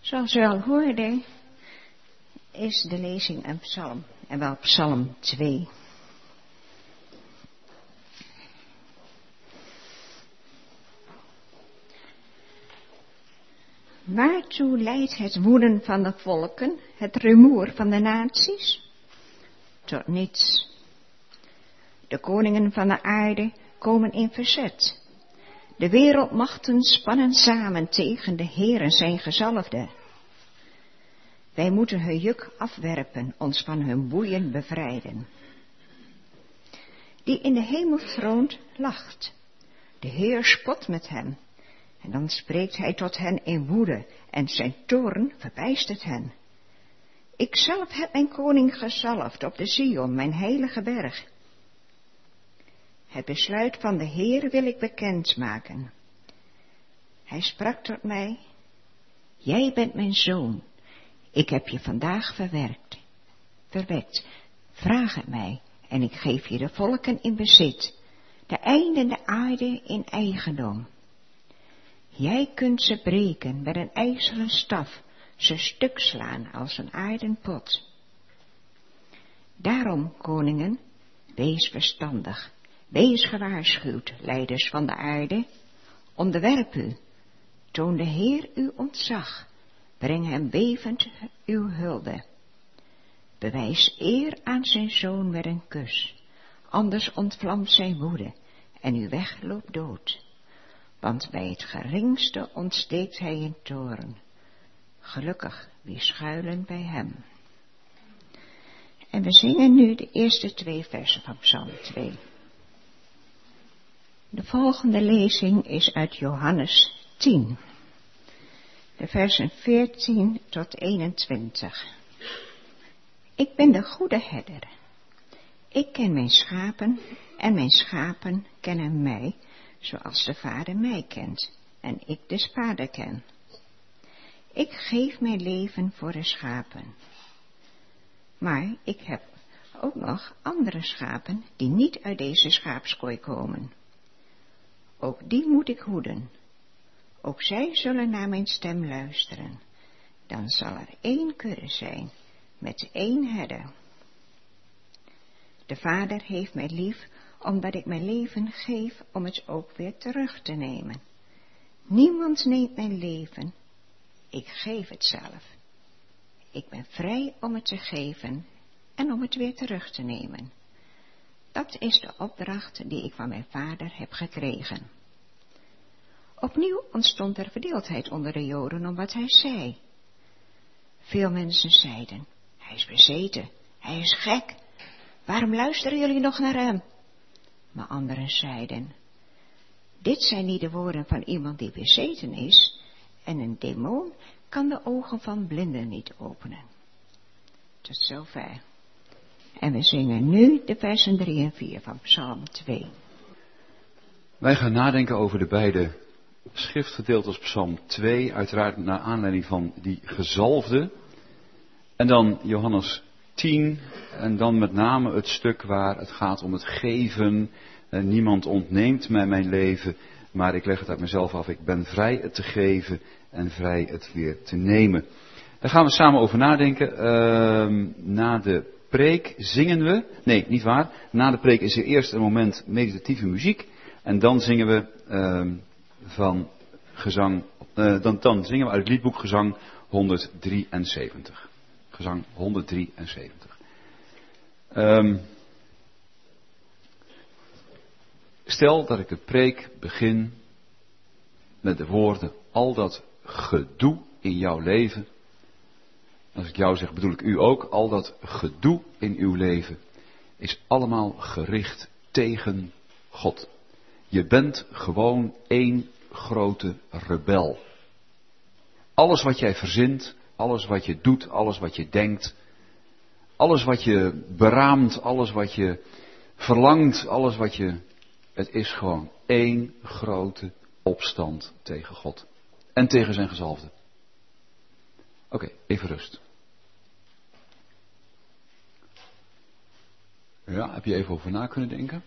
Zoals u al hoorde, is de lezing een psalm, en wel psalm 2. Waartoe leidt het woeden van de volken, het rumoer van de naties? Tot niets. De koningen van de aarde komen in verzet. De wereldmachten spannen samen tegen de Heer en zijn gezalfde. Wij moeten hun juk afwerpen, ons van hun boeien bevrijden. Die in de hemel troont, lacht. De Heer spot met hem. En dan spreekt hij tot hen in woede en zijn toorn verbijstert hen. Ik zelf heb mijn koning gezalfd op de Sion, mijn heilige berg. Het besluit van de Heer wil ik bekendmaken. Hij sprak tot mij, jij bent mijn zoon, ik heb je vandaag verwekt. Vraag het mij en ik geef je de volken in bezit, de einden der aarde in eigendom. Jij kunt ze breken met een ijzeren staf, ze stuk slaan als een aarden pot. Daarom, koningen, wees verstandig, wees gewaarschuwd, leiders van de aarde, onderwerp u, toon de Heer uw ontzag, breng hem bevend uw hulde. Bewijs eer aan zijn zoon met een kus, anders ontvlamt zijn woede en uw weg loopt dood. Want bij het geringste ontsteekt hij in toorn. Gelukkig wie schuilen bij hem. En we zingen nu de eerste 2 versen van Psalm 2. De volgende lezing is uit Johannes 10. De versen 14 tot 21. Ik ben de goede herder. Ik ken mijn schapen en mijn schapen kennen mij, zoals de Vader mij kent en ik de Vader ken. Ik geef mijn leven voor de schapen. Maar ik heb ook nog andere schapen die niet uit deze schaapskooi komen. Ook die moet ik hoeden. Ook zij zullen naar mijn stem luisteren. Dan zal er 1 kudde zijn met 1 herder. De Vader heeft mij lief, omdat ik mijn leven geef om het ook weer terug te nemen. Niemand neemt mijn leven, ik geef het zelf. Ik ben vrij om het te geven en om het weer terug te nemen. Dat is de opdracht die ik van mijn Vader heb gekregen. Opnieuw ontstond er verdeeldheid onder de Joden om wat hij zei. Veel mensen zeiden, hij is bezeten, hij is gek. Waarom luisteren jullie nog naar hem? Maar anderen zeiden, dit zijn niet de woorden van iemand die bezeten is, en een demon kan de ogen van blinden niet openen. Tot zover. En we zingen nu de versen 3 en 4 van Psalm 2. Wij gaan nadenken over de beide schriftgedeeltes Psalm 2, uiteraard naar aanleiding van die gezalfde. En dan Johannes 10, en dan met name het stuk waar het gaat om het geven. Niemand ontneemt mij mijn leven, maar ik leg het uit mezelf af. Ik ben vrij het te geven en vrij het weer te nemen. Daar gaan we samen over nadenken. Na de preek zingen we, nee, niet waar. Na de preek is er eerst een moment meditatieve muziek. En dan zingen we van gezang, dan zingen we uit het liedboek Gezang 173. Gezang 173. Stel dat ik de preek begin met de woorden, al dat gedoe in jouw leven. Als ik jou zeg, bedoel ik u ook. Al dat gedoe in uw leven is allemaal gericht tegen God. Je bent gewoon 1 grote rebel. Alles wat jij verzint, alles wat je doet, alles wat je denkt, alles wat je beraamt, alles wat je verlangt, alles wat je... Het is gewoon 1 grote opstand tegen God. En tegen zijn gezalfde. Oké, even rust. Ja, heb je even over na kunnen denken?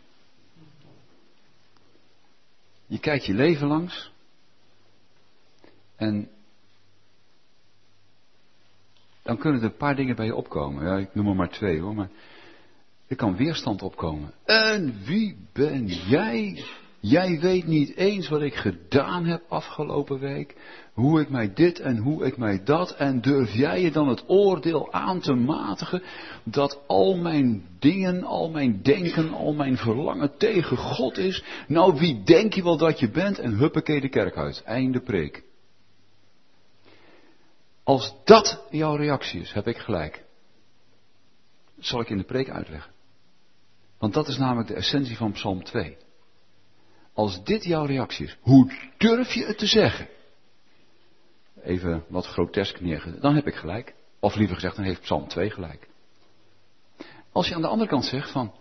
Je kijkt je leven langs. En dan kunnen er een paar dingen bij je opkomen. Ja, ik noem er maar 2 hoor, maar er kan weerstand opkomen. En wie ben jij? Jij weet niet eens wat ik gedaan heb afgelopen week. Hoe ik mij dit en hoe ik mij dat. En durf jij je dan het oordeel aan te matigen dat al mijn dingen, al mijn denken, al mijn verlangen tegen God is? Nou, wie denk je wel dat je bent? En huppakee de kerk uit. Einde preek. Als dat jouw reactie is, heb ik gelijk. Dat zal ik in de preek uitleggen. Want dat is namelijk de essentie van Psalm 2. Als dit jouw reactie is, hoe durf je het te zeggen? Even wat grotesk neergezet, dan heb ik gelijk. Of liever gezegd, dan heeft Psalm 2 gelijk. Als je aan de andere kant zegt van,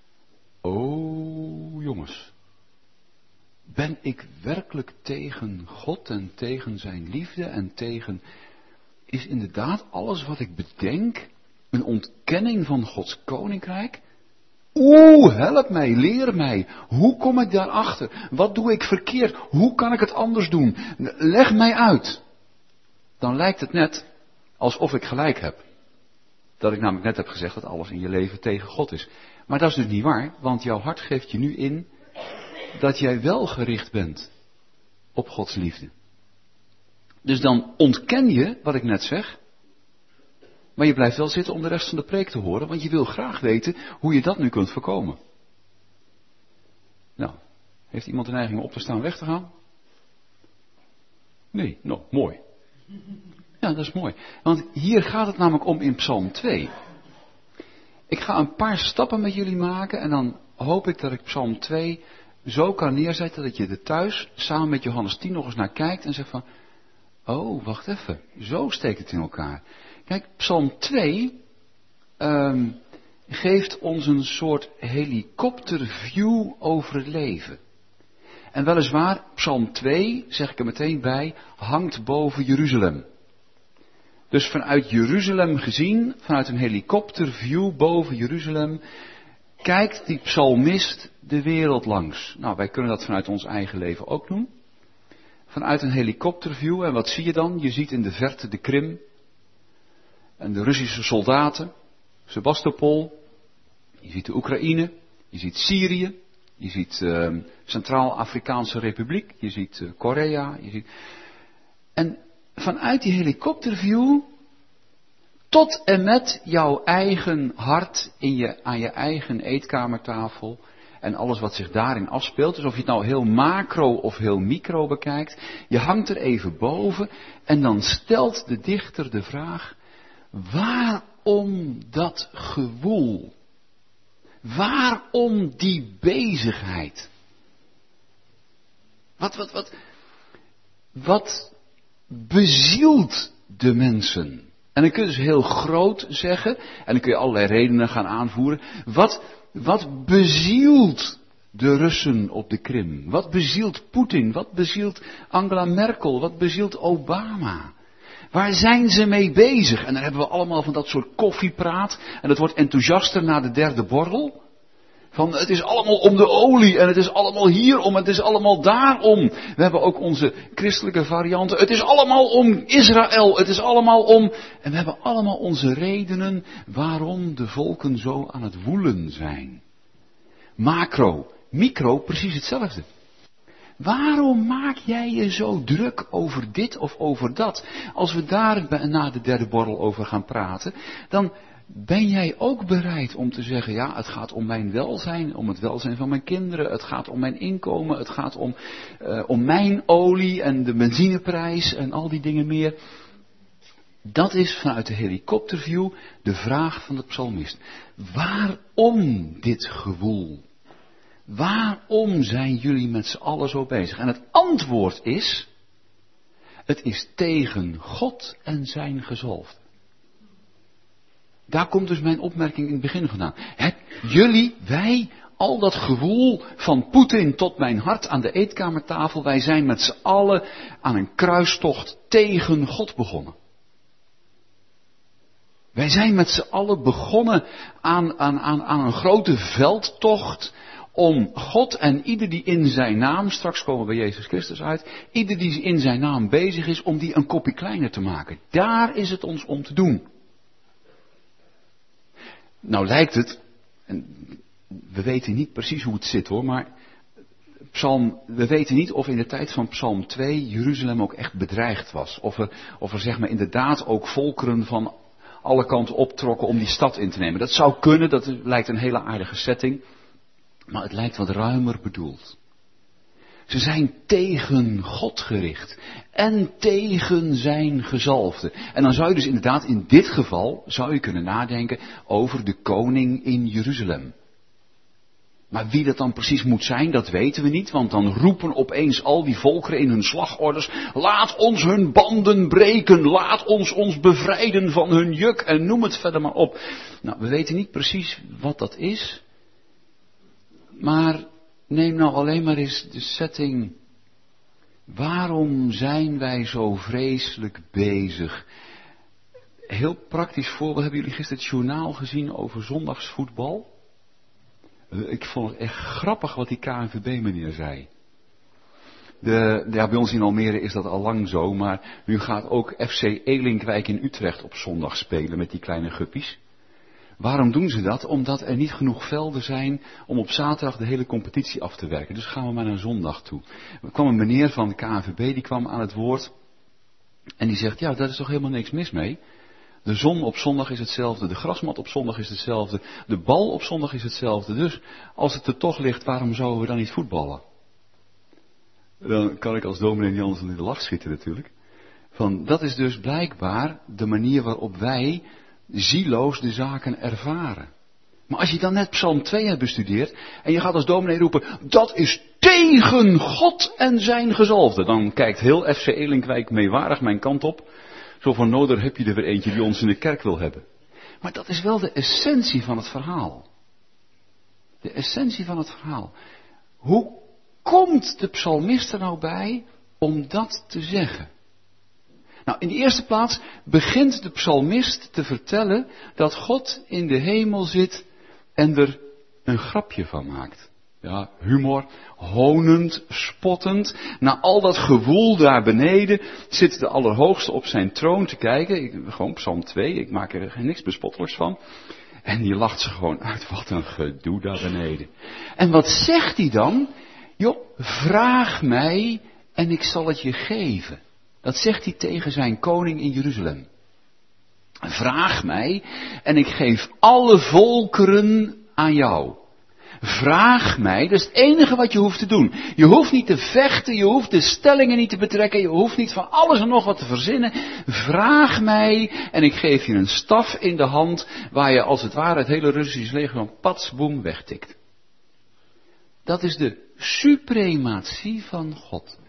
oh jongens, ben ik werkelijk tegen God en tegen zijn liefde en tegen, is inderdaad alles wat ik bedenk een ontkenning van Gods koninkrijk? Help mij, leer mij. Hoe kom ik daarachter? Wat doe ik verkeerd? Hoe kan ik het anders doen? Leg mij uit. Dan lijkt het net alsof ik gelijk heb. Dat ik namelijk net heb gezegd dat alles in je leven tegen God is. Maar dat is dus niet waar, want jouw hart geeft je nu in dat jij wel gericht bent op Gods liefde. Dus dan ontken je wat ik net zeg. Maar je blijft wel zitten om de rest van de preek te horen, want je wil graag weten hoe je dat nu kunt voorkomen. Nou, heeft iemand de neiging om op te staan weg te gaan? Nee, nou, mooi. Ja, dat is mooi. Want hier gaat het namelijk om in Psalm 2. Ik ga een paar stappen met jullie maken en dan hoop ik dat ik Psalm 2 zo kan neerzetten dat je er thuis samen met Johannes 10 nog eens naar kijkt en zegt van, oh, wacht even, zo steekt het in elkaar. Kijk, Psalm 2 geeft ons een soort helikopterview over het leven. En weliswaar, Psalm 2, zeg ik er meteen bij, hangt boven Jeruzalem. Dus vanuit Jeruzalem gezien, vanuit een helikopterview boven Jeruzalem, kijkt die psalmist de wereld langs. Nou, wij kunnen dat vanuit ons eigen leven ook doen. Vanuit een helikopterview, en wat zie je dan? Je ziet in de verte de Krim. En de Russische soldaten, Sebastopol, je ziet de Oekraïne, je ziet Syrië, je ziet Centraal-Afrikaanse Republiek, je ziet Korea, je ziet. En vanuit die helikopterview tot en met jouw eigen hart aan je eigen eetkamertafel en alles wat zich daarin afspeelt, dus of je het nou heel macro of heel micro bekijkt, je hangt er even boven en dan stelt de dichter de vraag, waarom dat gewoel? Waarom die bezigheid? Wat bezielt de mensen? En dan kun je dus heel groot zeggen, en dan kun je allerlei redenen gaan aanvoeren. Wat bezielt de Russen op de Krim? Wat bezielt Poetin? Wat bezielt Angela Merkel? Wat bezielt Obama? Waar zijn ze mee bezig? En dan hebben we allemaal van dat soort koffiepraat. En dat wordt enthousiaster na de derde borrel. Van het is allemaal om de olie. En het is allemaal hierom. En het is allemaal daarom. We hebben ook onze christelijke varianten. Het is allemaal om Israël. Het is allemaal om. En we hebben allemaal onze redenen waarom de volken zo aan het woelen zijn. Macro. Micro, precies hetzelfde. Waarom maak jij je zo druk over dit of over dat? Als we daar na de derde borrel over gaan praten, dan ben jij ook bereid om te zeggen, ja, het gaat om mijn welzijn, om het welzijn van mijn kinderen, het gaat om mijn inkomen, het gaat om mijn olie en de benzineprijs en al die dingen meer. Dat is vanuit de helikopterview de vraag van de psalmist. Waarom dit gewoel? Waarom zijn jullie met z'n allen zo bezig? En het antwoord is, het is tegen God en zijn gezalfde. Daar komt dus mijn opmerking in het begin vandaan. Wij, al dat gewoel van Poetin tot mijn hart aan de eetkamertafel, wij zijn met z'n allen aan een kruistocht tegen God begonnen. Wij zijn met z'n allen begonnen aan een grote veldtocht om God en ieder die in zijn naam, straks komen we bij Jezus Christus uit, ieder die in zijn naam bezig is, om die een kopje kleiner te maken. Daar is het ons om te doen. Nou lijkt het, en we weten niet precies hoe het zit hoor, maar we weten niet of in de tijd van Psalm 2 Jeruzalem ook echt bedreigd was. Of er zeg maar inderdaad ook volkeren van alle kanten optrokken om die stad in te nemen. Dat zou kunnen, dat lijkt een hele aardige setting, maar het lijkt wat ruimer bedoeld. Ze zijn tegen God gericht en tegen zijn gezalfde. En dan zou je dus inderdaad in dit geval, zou je kunnen nadenken over de koning in Jeruzalem. Maar wie dat dan precies moet zijn, dat weten we niet, want dan roepen opeens al die volkeren in hun slagorders, laat ons hun banden breken, laat ons bevrijden van hun juk en noem het verder maar op. Nou, we weten niet precies wat dat is, maar neem nou alleen maar eens de setting. Waarom zijn wij zo vreselijk bezig? Heel praktisch voorbeeld, hebben jullie gisteren het journaal gezien over zondagsvoetbal? Ik vond het echt grappig wat die KNVB-meneer zei. Bij ons in Almere is dat al lang zo, maar nu gaat ook FC Elinkwijk in Utrecht op zondag spelen met die kleine guppies. Waarom doen ze dat? Omdat er niet genoeg velden zijn om op zaterdag de hele competitie af te werken. Dus gaan we maar naar zondag toe. Er kwam een meneer van de KNVB, die kwam aan het woord en die zegt, ja, daar is toch helemaal niks mis mee? De zon op zondag is hetzelfde, de grasmat op zondag is hetzelfde, de bal op zondag is hetzelfde. Dus als het er toch ligt, waarom zouden we dan niet voetballen? Dan kan ik als dominee niet anders dan in de lach schieten natuurlijk. Dat is dus blijkbaar de manier waarop wij zieloos de zaken ervaren. Maar als je dan net Psalm 2 hebt bestudeerd en je gaat als dominee roepen, dat is tegen God en zijn gezalfde. Dan kijkt heel FC Elinkwijk meewarig mijn kant op. Zo van, nou, daar heb je er weer eentje die ons in de kerk wil hebben. Maar dat is wel de essentie van het verhaal. De essentie van het verhaal. Hoe komt de psalmist er nou bij om dat te zeggen? Nou, in de eerste plaats begint de psalmist te vertellen dat God in de hemel zit en er een grapje van maakt. Ja, humor, honend, spottend. Na al dat gewoel daar beneden zit de Allerhoogste op zijn troon te kijken. Gewoon Psalm 2, ik maak er niks bespottelijks van. En die lacht ze gewoon uit, wat een gedoe daar beneden. En wat zegt hij dan? Joh, vraag mij en ik zal het je geven. Dat zegt hij tegen zijn koning in Jeruzalem. Vraag mij en ik geef alle volkeren aan jou. Vraag mij, dat is het enige wat je hoeft te doen. Je hoeft niet te vechten, je hoeft de stellingen niet te betrekken, je hoeft niet van alles en nog wat te verzinnen. Vraag mij en ik geef je een staf in de hand waar je als het ware het hele Russische leger van patsboom wegtikt. Dat is de suprematie van God.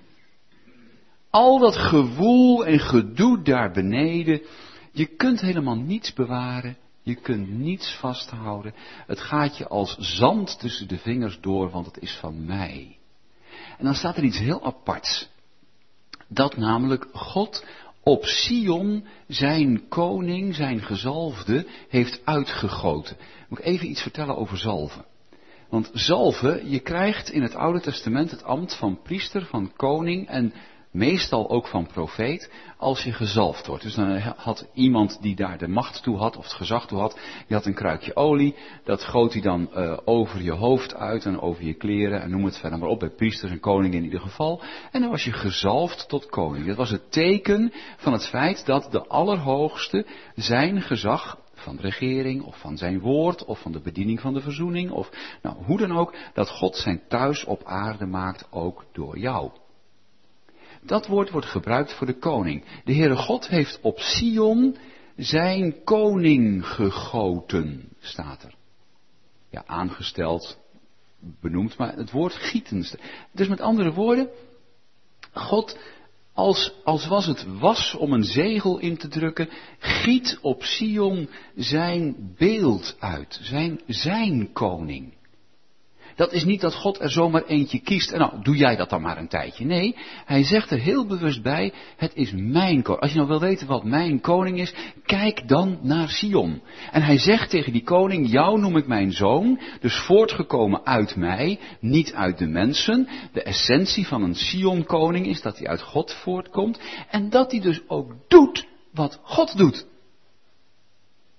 Al dat gewoel en gedoe daar beneden, je kunt helemaal niets bewaren. Je kunt niets vasthouden. Het gaat je als zand tussen de vingers door, want het is van mij. En dan staat er iets heel aparts. Dat namelijk God op Sion zijn koning, zijn gezalfde, heeft uitgegoten. Moet ik even iets vertellen over zalven. Want zalven, je krijgt in het Oude Testament het ambt van priester, van koning en meestal ook van profeet, als je gezalfd wordt. Dus dan had iemand die daar de macht toe had, of het gezag toe had, die had een kruikje olie, dat goot hij dan over je hoofd uit en over je kleren en noem het verder maar op, bij priesters en koningen in ieder geval. En dan was je gezalfd tot koning. Dat was het teken van het feit dat de Allerhoogste zijn gezag van de regering, of van zijn woord, of van de bediening van de verzoening, of nou, hoe dan ook, dat God zijn thuis op aarde maakt ook door jou. Dat woord wordt gebruikt voor de koning. De Heere God heeft op Sion zijn koning gegoten, staat er. Ja, aangesteld, benoemd, maar het woord gieten. Dus met andere woorden, God, als was het was om een zegel in te drukken, giet op Sion zijn beeld uit, zijn koning. Dat is niet dat God er zomaar eentje kiest en nou, doe jij dat dan maar een tijdje. Nee, hij zegt er heel bewust bij, het is mijn koning. Als je nou wil weten wat mijn koning is, kijk dan naar Sion. En hij zegt tegen die koning, jou noem ik mijn zoon, dus voortgekomen uit mij, niet uit de mensen. De essentie van een Sion-koning is dat hij uit God voortkomt en dat hij dus ook doet wat God doet.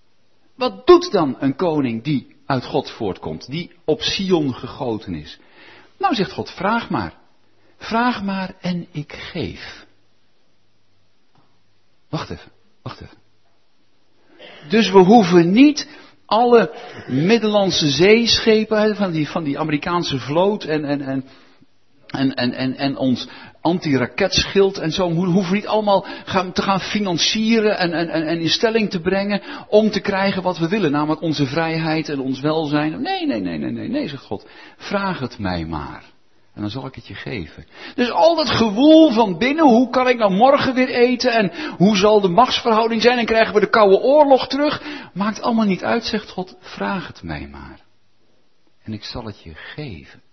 Wat doet dan een koning die uit God voortkomt, die op Sion gegoten is? Nou, zegt God, vraag maar. Vraag maar en ik geef. Wacht even. Dus we hoeven niet alle Middellandse zeeschepen van die Amerikaanse vloot en ons anti-raketschild en zo, hoeven we niet allemaal te gaan financieren en in stelling te brengen om te krijgen wat we willen, namelijk onze vrijheid en ons welzijn. Nee, zegt God. Vraag het mij maar. En dan zal ik het je geven. Dus al dat gewoel van binnen, hoe kan ik nou morgen weer eten en hoe zal de machtsverhouding zijn en krijgen we de Koude Oorlog terug, maakt allemaal niet uit, zegt God, vraag het mij maar. En ik zal het je geven.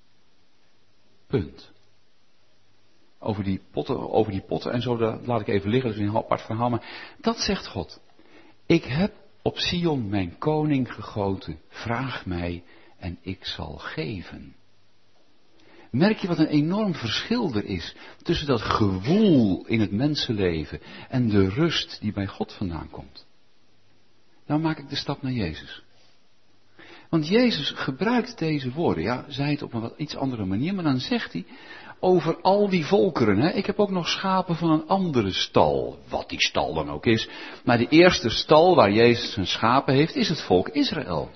Punt. Over die potten en zo, dat laat ik even liggen, dat is een apart verhaal, maar dat zegt God. Ik heb op Sion mijn koning gegoten, vraag mij en ik zal geven. Merk je wat een enorm verschil er is tussen dat gewoel in het mensenleven en de rust die bij God vandaan komt? Nou maak ik de stap naar Jezus. Want Jezus gebruikt deze woorden, ja, zei het op een wat iets andere manier, maar dan zegt hij over al die volkeren, hè, ik heb ook nog schapen van een andere stal, wat die stal dan ook is, maar de eerste stal waar Jezus zijn schapen heeft, is het volk Israël.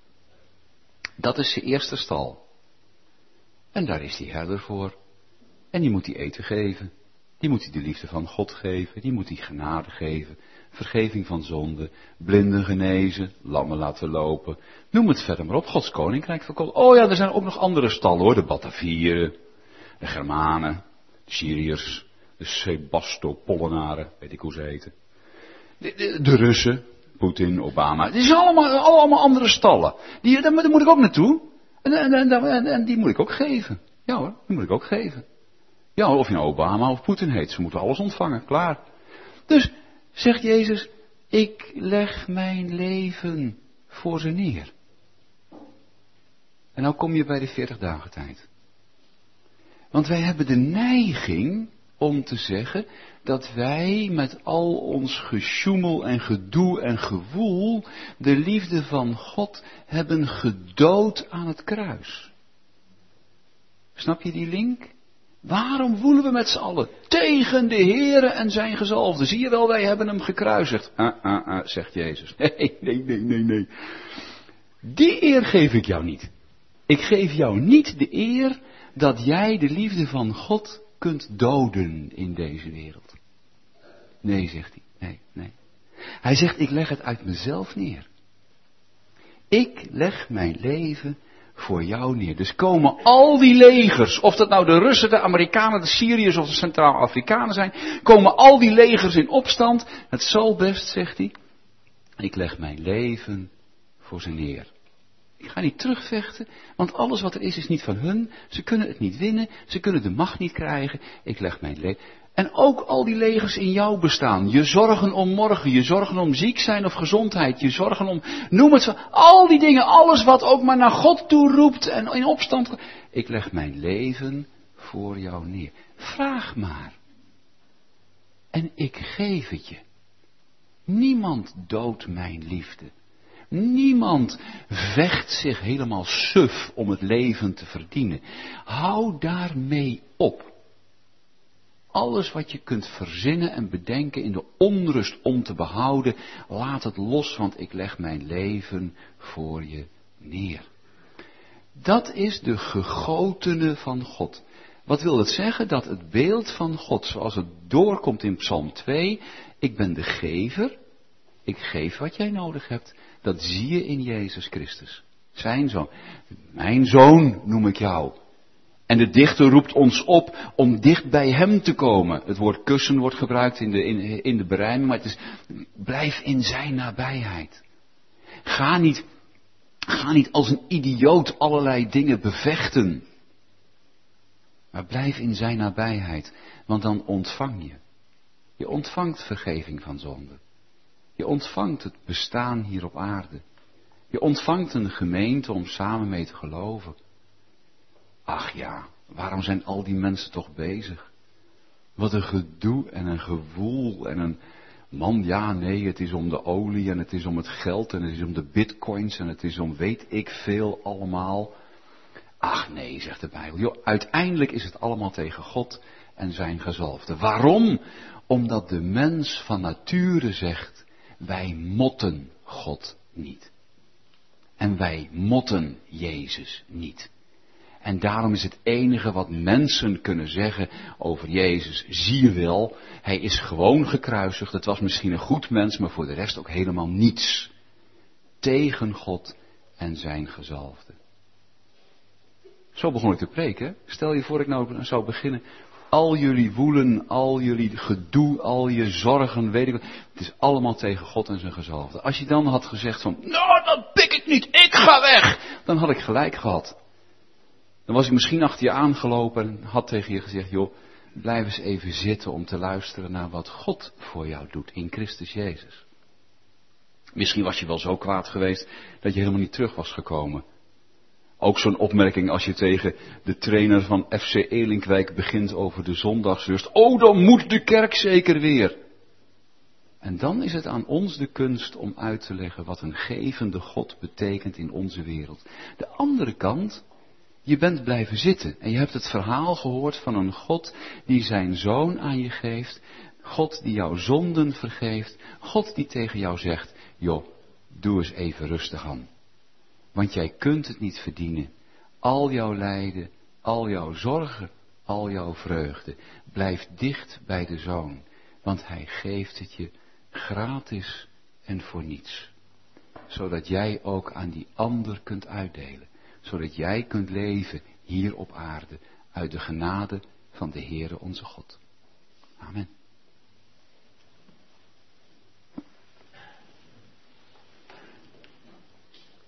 Dat is zijn eerste stal. En daar is die herder voor. En die moet hij eten geven. Die moet hij de liefde van God geven. Die moet hij genade geven. Vergeving van zonde. Blinden genezen. Lammen laten lopen. Noem het verder maar op. Gods koninkrijk verkocht. Oh ja, er zijn ook nog andere stallen hoor. De Batavieren. De Germanen. De Syriërs. De Sebastopollenaren. Weet ik hoe ze heten. De Russen. Poetin, Obama. Het is allemaal andere stallen. Daar moet ik ook naartoe. En die moet ik ook geven. Ja hoor, die moet ik ook geven. Ja, of je nou Obama of Poetin heet, ze moeten alles ontvangen, klaar. Dus, zegt Jezus, ik leg mijn leven voor ze neer. En nou kom je bij de 40 dagen tijd. Want wij hebben de neiging om te zeggen dat wij met al ons gesjoemel en gedoe en gewoel de liefde van God hebben gedood aan het kruis. Snap je die link? Waarom woelen we met z'n allen tegen de Heere en zijn gezalfde? Zie je wel, wij hebben hem gekruisigd. Zegt Jezus. Nee. Die eer geef ik jou niet. Ik geef jou niet de eer dat jij de liefde van God kunt doden in deze wereld. Nee, zegt hij. Nee. Hij zegt, ik leg het uit mezelf neer. Ik leg mijn leven voor jou neer. Dus komen al die legers, of dat nou de Russen, de Amerikanen, de Syriërs of de Centraal-Afrikanen zijn, komen al die legers in opstand. Het zal best, zegt hij, ik leg mijn leven voor ze neer. Ik ga niet terugvechten, want alles wat er is niet van hun. Ze kunnen het niet winnen, ze kunnen de macht niet krijgen. Ik leg mijn leven. En ook al die legers in jou bestaan. Je zorgen om morgen, je zorgen om ziek zijn of gezondheid, je zorgen om, noem het zo. Al die dingen, alles wat ook maar naar God toe roept en in opstand. Ik leg mijn leven voor jou neer. Vraag maar. En ik geef het je. Niemand doodt mijn liefde. Niemand vecht zich helemaal suf om het leven te verdienen. Hou daarmee op. Alles wat je kunt verzinnen en bedenken in de onrust om te behouden, laat het los, want ik leg mijn leven voor je neer. Dat is de gegotene van God. Wat wil het zeggen? Dat het beeld van God, zoals het doorkomt in Psalm 2, ik ben de gever, ik geef wat jij nodig hebt, dat zie je in Jezus Christus. Zijn zoon. Mijn zoon noem ik jou. En de dichter roept ons op om dicht bij hem te komen. Het woord kussen wordt gebruikt in de berijming, maar het is, blijf in zijn nabijheid. Ga niet als een idioot allerlei dingen bevechten. Maar blijf in zijn nabijheid, want dan ontvang je. Je ontvangt vergeving van zonde. Je ontvangt het bestaan hier op aarde. Je ontvangt een gemeente om samen mee te geloven. Ach ja, waarom zijn al die mensen toch bezig? Wat een gedoe en een gewoel en een Man, ja, nee, het is om de olie en het is om het geld en het is om de bitcoins en het is om weet ik veel allemaal. Ach nee, zegt de Bijbel. Joh, uiteindelijk is het allemaal tegen God en zijn gezalfde. Waarom? Omdat de mens van nature zegt, wij motten God niet. En wij motten Jezus niet. En daarom is het enige wat mensen kunnen zeggen over Jezus, zie je wel, hij is gewoon gekruisigd. Het was misschien een goed mens, maar voor de rest ook helemaal niets. Tegen God en zijn gezalfde. Zo begon ik te preken. Stel je voor ik nou zou beginnen. Al jullie woelen, al jullie gedoe, al je zorgen, weet ik wat. Het is allemaal tegen God en zijn gezalfde. Als je dan had gezegd van, nou dat pik ik niet, ik ga weg. Dan had ik gelijk gehad. Dan was ik misschien achter je aangelopen en had tegen je gezegd, joh, blijf eens even zitten om te luisteren naar wat God voor jou doet in Christus Jezus. Misschien was je wel zo kwaad geweest dat je helemaal niet terug was gekomen. Ook zo'n opmerking als je tegen de trainer van FC Elinkwijk begint over de zondagsrust. Oh, dan moet de kerk zeker weer. En dan is het aan ons de kunst om uit te leggen wat een gevende God betekent in onze wereld. De andere kant, je bent blijven zitten en je hebt het verhaal gehoord van een God die zijn zoon aan je geeft. God die jouw zonden vergeeft. God die tegen jou zegt, joh, doe eens even rustig aan. Want jij kunt het niet verdienen. Al jouw lijden, al jouw zorgen, al jouw vreugde. Blijf dicht bij de Zoon. Want hij geeft het je gratis en voor niets. Zodat jij ook aan die ander kunt uitdelen. Zodat jij kunt leven hier op aarde uit de genade van de Heere onze God. Amen.